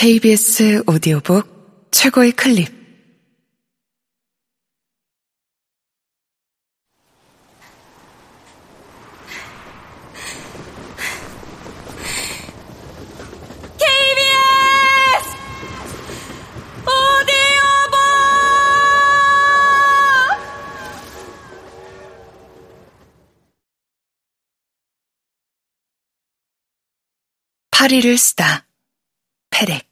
KBS 오디오북 최고의 클립. KBS 오디오북 파리를 쓰다. 패렉.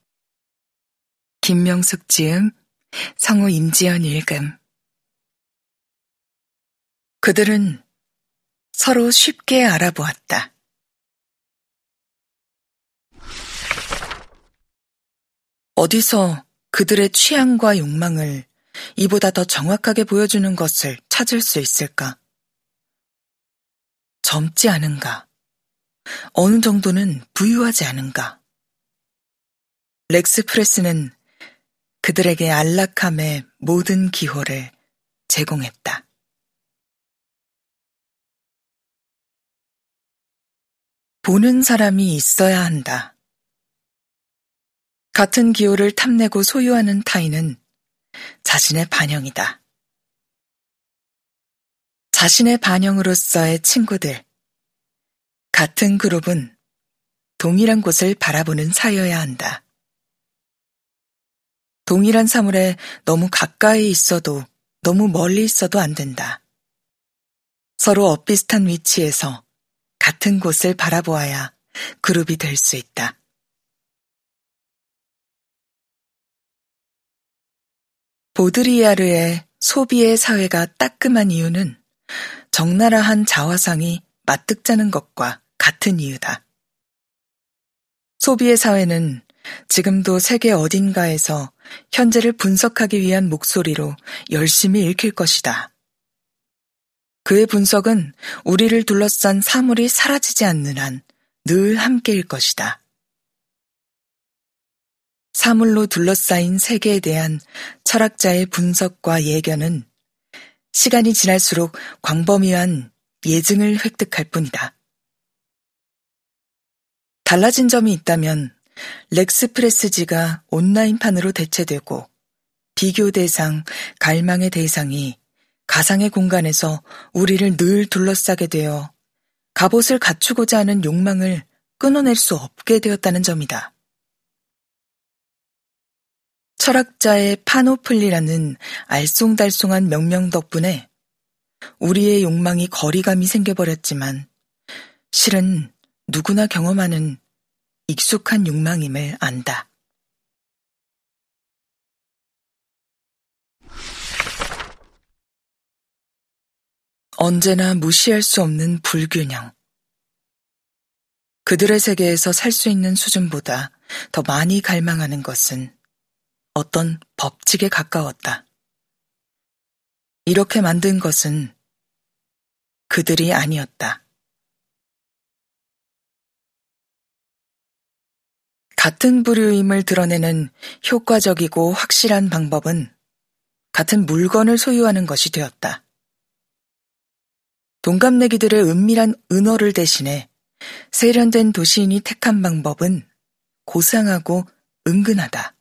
김명숙 지음, 성우 임지연 읽음. 그들은 서로 쉽게 알아보았다. 어디서 그들의 취향과 욕망을 이보다 더 정확하게 보여주는 것을 찾을 수 있을까? 젊지 않은가? 어느 정도는 부유하지 않은가? 렉스프레스는 그들에게 안락함의 모든 기호를 제공했다. 보는 사람이 있어야 한다. 같은 기호를 탐내고 소유하는 타인은 자신의 반영이다. 자신의 반영으로서의 친구들. 같은 그룹은 동일한 곳을 바라보는 사이여야 한다. 동일한 사물에 너무 가까이 있어도 너무 멀리 있어도 안 된다. 서로 엇비슷한 위치에서 같은 곳을 바라보아야 그룹이 될 수 있다. 보드리야르의 소비의 사회가 따끔한 이유는 적나라한 자화상이 맞득자는 것과 같은 이유다. 소비의 사회는 지금도 세계 어딘가에서 현재를 분석하기 위한 목소리로 열심히 읽힐 것이다. 그의 분석은 우리를 둘러싼 사물이 사라지지 않는 한 늘 함께일 것이다. 사물로 둘러싸인 세계에 대한 철학자의 분석과 예견은 시간이 지날수록 광범위한 예증을 획득할 뿐이다. 달라진 점이 있다면 렉스프레스지가 온라인판으로 대체되고 비교 대상, 갈망의 대상이 가상의 공간에서 우리를 늘 둘러싸게 되어 갑옷을 갖추고자 하는 욕망을 끊어낼 수 없게 되었다는 점이다. 철학자의 파노플리라는 알쏭달쏭한 명명 덕분에 우리의 욕망이 거리감이 생겨버렸지만 실은 누구나 경험하는 익숙한 욕망임을 안다. 언제나 무시할 수 없는 불균형. 그들의 세계에서 살 수 있는 수준보다 더 많이 갈망하는 것은 어떤 법칙에 가까웠다. 이렇게 만든 것은 그들이 아니었다. 같은 부류임을 드러내는 효과적이고 확실한 방법은 같은 물건을 소유하는 것이 되었다. 동갑내기들의 은밀한 은어를 대신해 세련된 도시인이 택한 방법은 고상하고 은근하다.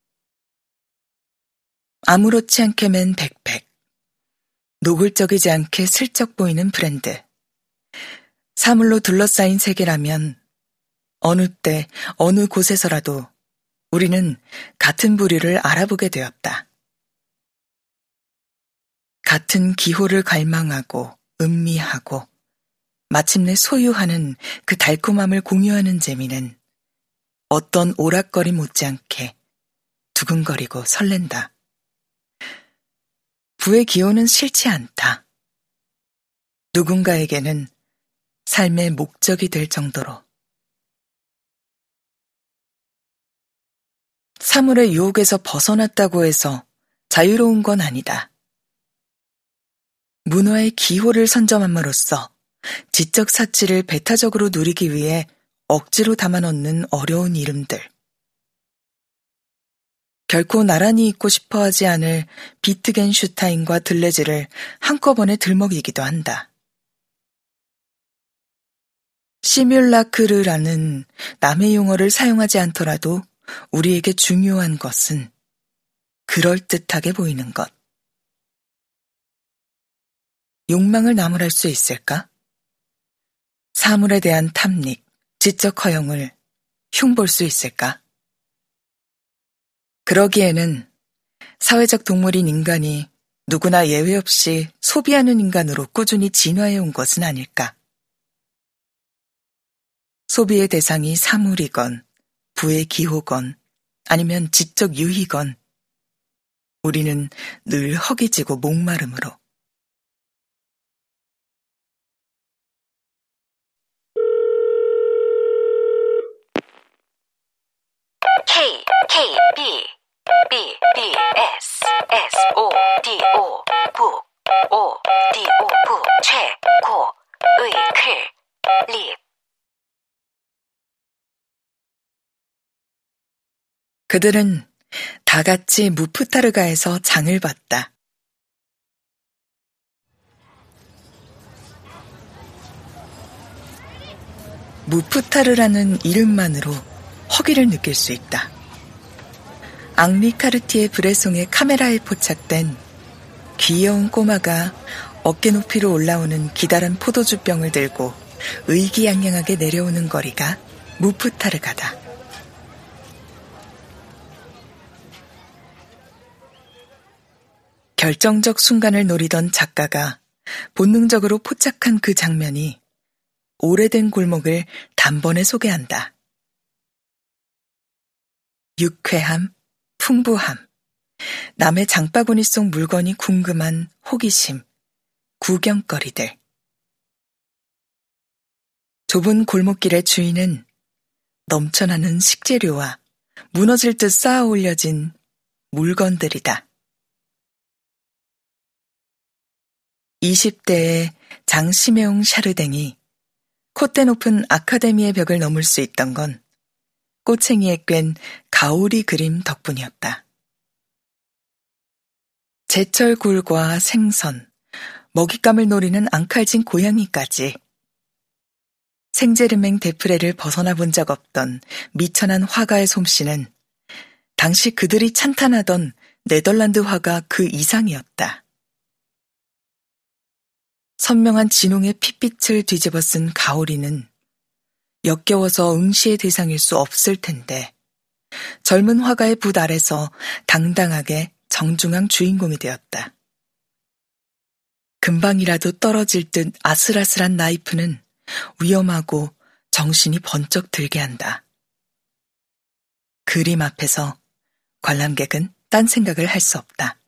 아무렇지 않게 맨 백팩, 노골적이지 않게 슬쩍 보이는 브랜드. 사물로 둘러싸인 세계라면 어느 때, 어느 곳에서라도 우리는 같은 부류를 알아보게 되었다. 같은 기호를 갈망하고 음미하고 마침내 소유하는 그 달콤함을 공유하는 재미는 어떤 오락거리 못지않게 두근거리고 설렌다. 부의 기호는 싫지 않다. 누군가에게는 삶의 목적이 될 정도로. 사물의 유혹에서 벗어났다고 해서 자유로운 건 아니다. 문화의 기호를 선점함으로써 지적 사치를 배타적으로 누리기 위해 억지로 담아넣는 어려운 이름들. 결코 나란히 있고 싶어하지 않을 비트겐슈타인과 들레즈를 한꺼번에 들먹이기도 한다. 시뮬라크르라는 남의 용어를 사용하지 않더라도 우리에게 중요한 것은 그럴듯하게 보이는 것. 욕망을 나무랄 수 있을까? 사물에 대한 탐닉, 지적 허용을 흉볼 수 있을까? 그러기에는 사회적 동물인 인간이 누구나 예외 없이 소비하는 인간으로 꾸준히 진화해온 것은 아닐까? 소비의 대상이 사물이건, 부의 기호건, 아니면 지적 유희건, 우리는 늘 허기지고 목마름으로. K, K, B, B, B, S, S, O, D, O, 부, O, D, O, 부, 최, 고, 의, 클, 립. 그들은 다 같이 무프타르가에서 장을 봤다. 무프타르라는 이름만으로 허기를 느낄 수 있다. 앙리 카르티에 브레송의 카메라에 포착된 귀여운 꼬마가 어깨 높이로 올라오는 기다란 포도주병을 들고 의기양양하게 내려오는 거리가 무프타르가다. 결정적 순간을 노리던 작가가 본능적으로 포착한 그 장면이 오래된 골목을 단번에 소개한다. 유쾌함, 풍부함, 남의 장바구니 속 물건이 궁금한 호기심, 구경거리들. 좁은 골목길의 주인은 넘쳐나는 식재료와 무너질 듯 쌓아 올려진 물건들이다. 20대의 장시메옹 샤르댕이 콧대 높은 아카데미의 벽을 넘을 수 있던 건 꼬챙이에 꿰인 가오리 그림 덕분이었다. 제철 굴과 생선, 먹잇감을 노리는 앙칼진 고양이까지 생제르맹 데프레를 벗어나 본 적 없던 미천한 화가의 솜씨는 당시 그들이 찬탄하던 네덜란드 화가 그 이상이었다. 선명한 진홍의 핏빛을 뒤집어 쓴 가오리는 역겨워서 응시의 대상일 수 없을 텐데 젊은 화가의 붓 아래서 당당하게 정중앙 주인공이 되었다. 금방이라도 떨어질 듯 아슬아슬한 나이프는 위험하고 정신이 번쩍 들게 한다. 그림 앞에서 관람객은 딴 생각을 할 수 없다.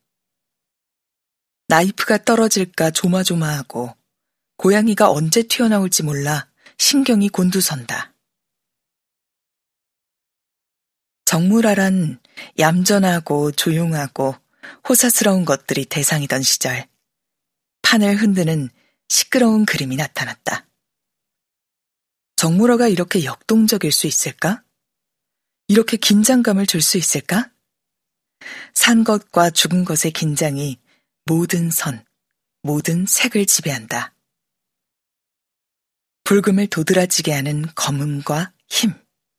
나이프가 떨어질까 조마조마하고 고양이가 언제 튀어나올지 몰라 신경이 곤두선다. 정물화란 얌전하고 조용하고 호사스러운 것들이 대상이던 시절 판을 흔드는 시끄러운 그림이 나타났다. 정물화가 이렇게 역동적일 수 있을까? 이렇게 긴장감을 줄 수 있을까? 산 것과 죽은 것의 긴장이 모든 선, 모든 색을 지배한다. 불금을 도드라지게 하는 검음과 힘.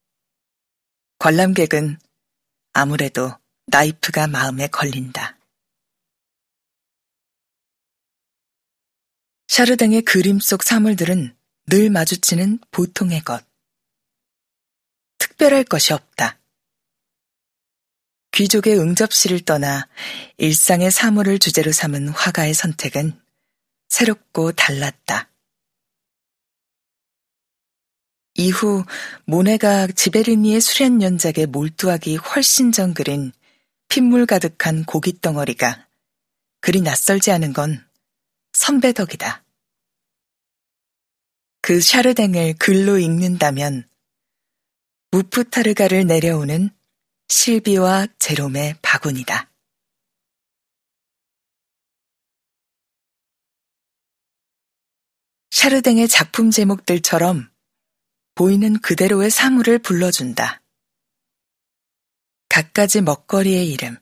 관람객은 아무래도 나이프가 마음에 걸린다. 샤르댕의 그림 속 사물들은 늘 마주치는 보통의 것. 특별할 것이 없다. 귀족의 응접실을 떠나 일상의 사물을 주제로 삼은 화가의 선택은 새롭고 달랐다. 이후 모네가 지베르니의 수련 연작에 몰두하기 훨씬 전 그린 핏물 가득한 고깃덩어리가 그리 낯설지 않은 건 선배 덕이다. 그 샤르댕을 글로 읽는다면 무프타르가를 내려오는 실비와 제롬의 바구니다. 샤르댕의 작품 제목들처럼 보이는 그대로의 사물을 불러준다. 갖가지 먹거리의 이름.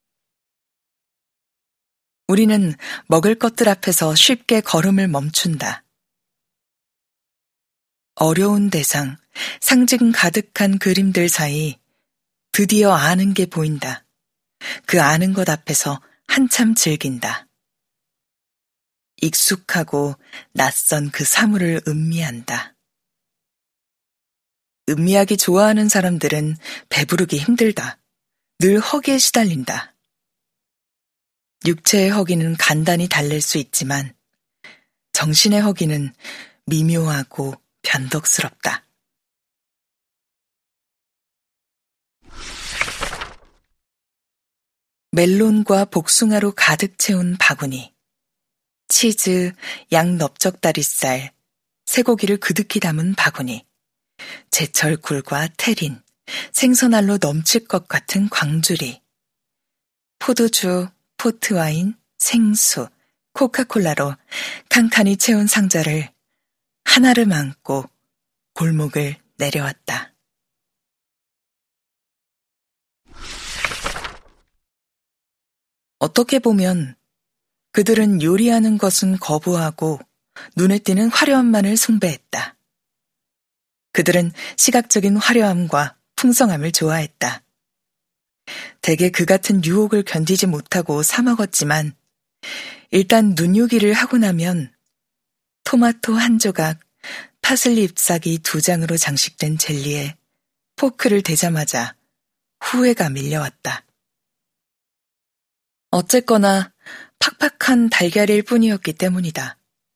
우리는 먹을 것들 앞에서 쉽게 걸음을 멈춘다. 어려운 대상, 상징 가득한 그림들 사이 드디어 아는 게 보인다. 그 아는 것 앞에서 한참 즐긴다. 익숙하고 낯선 그 사물을 음미한다. 음미하기 좋아하는 사람들은 배부르기 힘들다. 늘 허기에 시달린다. 육체의 허기는 간단히 달랠 수 있지만 정신의 허기는 미묘하고 변덕스럽다. 멜론과 복숭아로 가득 채운 바구니, 치즈, 양 넓적다리살, 쇠고기를 그득히 담은 바구니, 제철 굴과 테린, 생선알로 넘칠 것 같은 광주리, 포도주, 포트와인, 생수, 코카콜라로 칸칸이 채운 상자를 하나를 안고 골목을 내려왔다. 어떻게 보면 그들은 요리하는 것은 거부하고 눈에 띄는 화려함만을 숭배했다. 그들은 시각적인 화려함과 풍성함을 좋아했다. 대개 그 같은 유혹을 견디지 못하고 사 먹었지만 일단 눈요기를 하고 나면 토마토 한 조각, 파슬리 잎사귀 2장으로 장식된 젤리에 포크를 대자마자 후회가 밀려왔다. 어쨌거나 팍팍한 달걀일 뿐이었기 때문이다.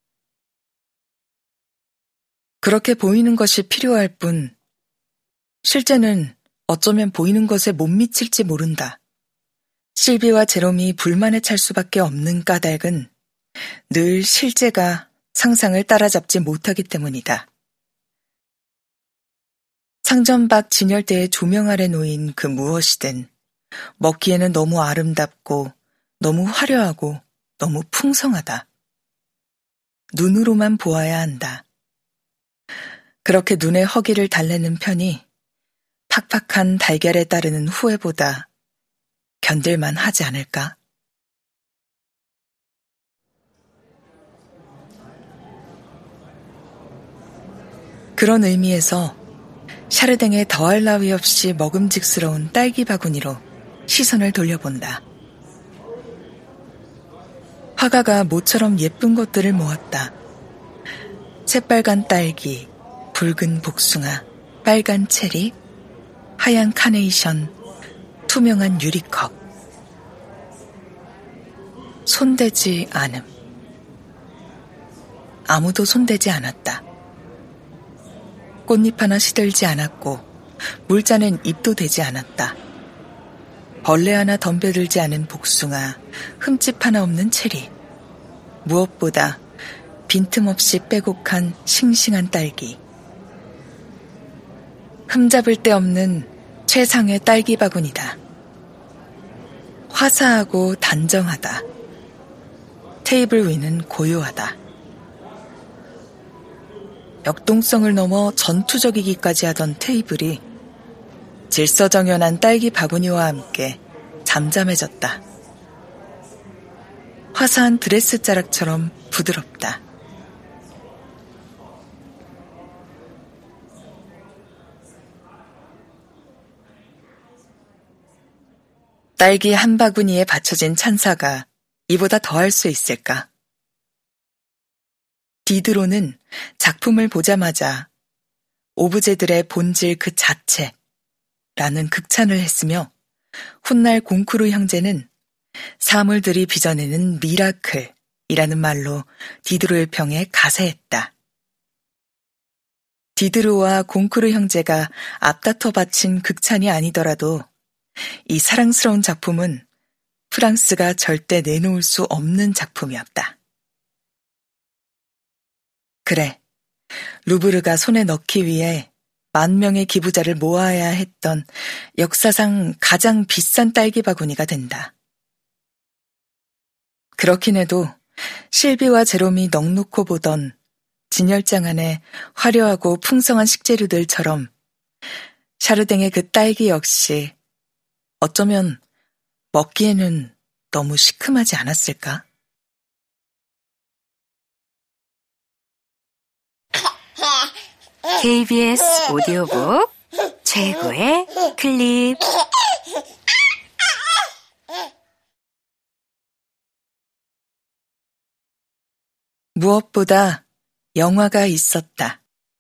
그렇게 보이는 것이 필요할 뿐, 실제는 어쩌면 보이는 것에 못 미칠지 모른다. 실비와 제롬이 불만에 찰 수밖에 없는 까닭은 늘 실제가 상상을 따라잡지 못하기 때문이다. 상점 밖 진열대의 조명 아래 놓인 그 무엇이든 먹기에는 너무 아름답고 너무 화려하고 너무 풍성하다. 눈으로만 보아야 한다. 그렇게 눈의 허기를 달래는 편이 팍팍한 달걀에 따르는 후회보다 견딜만 하지 않을까? 그런 의미에서 샤르댕의 더할 나위 없이 먹음직스러운 딸기 바구니로 시선을 돌려본다. 화가가 모처럼 예쁜 것들을 모았다. 새빨간 딸기, 붉은 복숭아, 빨간 체리, 하얀 카네이션, 투명한 유리컵. 손대지 않음. 아무도 손대지 않았다. 꽃잎 하나 시들지 않았고 물자는 입도 대지 않았다. 벌레 하나 덤벼들지 않은 복숭아, 흠집 하나 없는 체리. 무엇보다 빈틈없이 빼곡한 싱싱한 딸기. 흠잡을 데 없는 최상의 딸기 바구니다. 화사하고 단정하다. 테이블 위는 고요하다. 역동성을 넘어 전투적이기까지 하던 테이블이 질서정연한 딸기 바구니와 함께 잠잠해졌다. 화사한 드레스 자락처럼 부드럽다. 딸기 한 바구니에 받쳐진 찬사가 이보다 더할 수 있을까? 디드로는 작품을 보자마자 오브제들의 본질 그 자체라는 극찬을 했으며 훗날 곤쿠르 형제는 사물들이 빚어내는 미라클이라는 말로 디드로의 평에 가세했다. 디드로와 곤쿠르 형제가 앞다퉈 바친 극찬이 아니더라도 이 사랑스러운 작품은 프랑스가 절대 내놓을 수 없는 작품이었다. 그래, 루브르가 손에 넣기 위해 10,000명의 기부자를 모아야 했던 역사상 가장 비싼 딸기 바구니가 된다. 그렇긴 해도 실비와 제롬이 넋놓고 보던 진열장 안의 화려하고 풍성한 식재료들처럼 샤르댕의 그 딸기 역시 어쩌면 먹기에는 너무 시큼하지 않았을까? KBS 오디오북 최고의 클립. 무엇보다 영화가 있었다.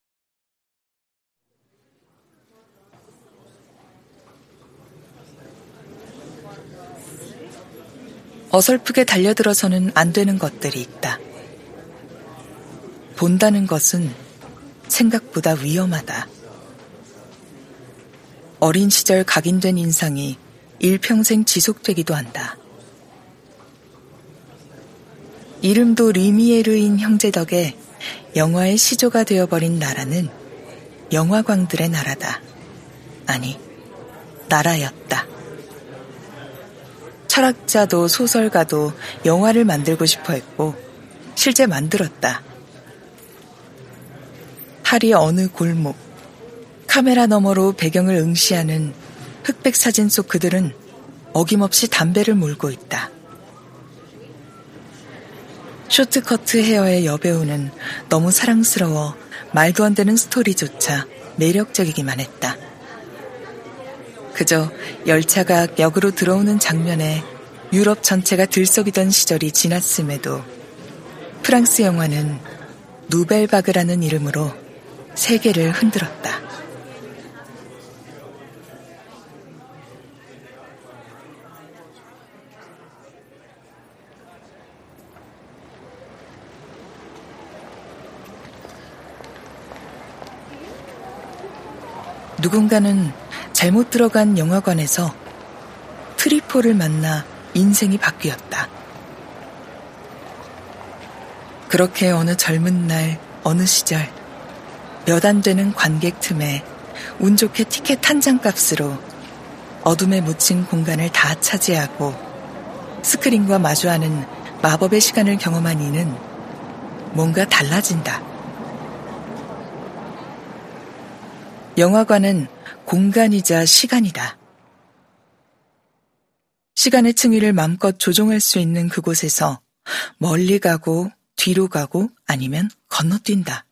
어설프게 달려들어서는 안 되는 것들이 있다. 본다는 것은 생각보다 위험하다. 어린 시절 각인된 인상이 일평생 지속되기도 한다. 이름도 리미에르인 형제 덕에 영화의 시조가 되어버린 나라는 영화광들의 나라다. 아니, 나라였다. 철학자도 소설가도 영화를 만들고 싶어 했고 실제 만들었다. 파리 어느 골목, 카메라 너머로 배경을 응시하는 흑백 사진 속 그들은 어김없이 담배를 물고 있다. 쇼트커트 헤어의 여배우는 너무 사랑스러워 말도 안 되는 스토리조차 매력적이기만 했다. 그저 열차가 역으로 들어오는 장면에 유럽 전체가 들썩이던 시절이 지났음에도 프랑스 영화는 누벨바그라는 이름으로 세계를 흔들었다. 누군가는 잘못 들어간 영화관에서 트리포를 만나 인생이 바뀌었다. 그렇게 어느 젊은 날, 어느 시절 몇 안 되는 관객 틈에 운 좋게 티켓 한 장 값으로 어둠에 묻힌 공간을 다 차지하고 스크린과 마주하는 마법의 시간을 경험한 이는 뭔가 달라진다. 영화관은 공간이자 시간이다. 시간의 층위를 마음껏 조종할 수 있는 그곳에서 멀리 가고 뒤로 가고 아니면 건너뛴다.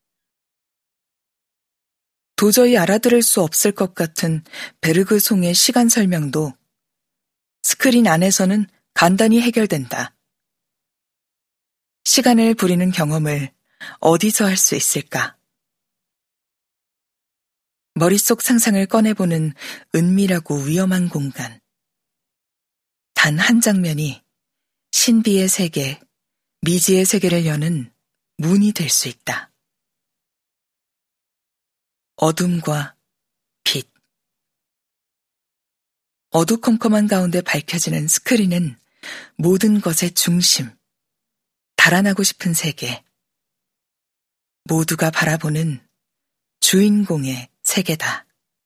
도저히 알아들을 수 없을 것 같은 베르그송의 시간 설명도 스크린 안에서는 간단히 해결된다. 시간을 부리는 경험을 어디서 할 수 있을까? 머릿속 상상을 꺼내보는 은밀하고 위험한 공간. 단 한 장면이 신비의 세계, 미지의 세계를 여는 문이 될 수 있다. 어둠과 빛. 어두컴컴한 가운데 밝혀지는 스크린은 모든 것의 중심, 달아나고 싶은 세계. 모두가 바라보는 주인공의 세계다.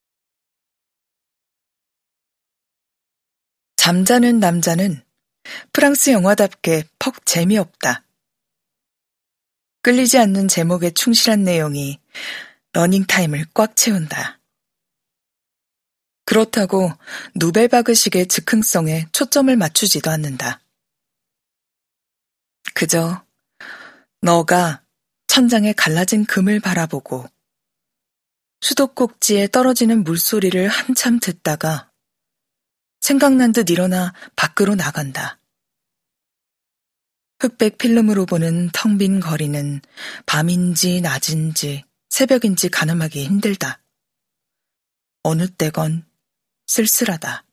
잠자는 남자는 프랑스 영화답게 퍽 재미없다. 끌리지 않는 제목에 충실한 내용이 러닝타임을 꽉 채운다. 그렇다고 누벨바그식의 즉흥성에 초점을 맞추지도 않는다. 그저 너가 천장에 갈라진 금을 바라보고 수도꼭지에 떨어지는 물소리를 한참 듣다가 생각난 듯 일어나 밖으로 나간다. 흑백 필름으로 보는 텅 빈 거리는 밤인지 낮인지 새벽인지 가늠하기 힘들다. 어느 때건 쓸쓸하다.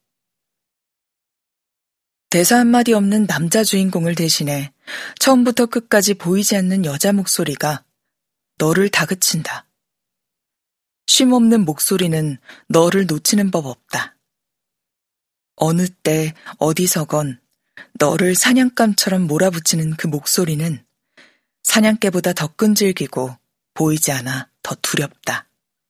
대사 한마디 없는 남자 주인공을 대신해 처음부터 끝까지 보이지 않는 여자 목소리가 너를 다그친다. 쉼없는 목소리는 너를 놓치는 법 없다. 어느 때 어디서건 너를 사냥감처럼 몰아붙이는 그 목소리는 사냥개보다 더 끈질기고 보이지 않아 더 두렵다.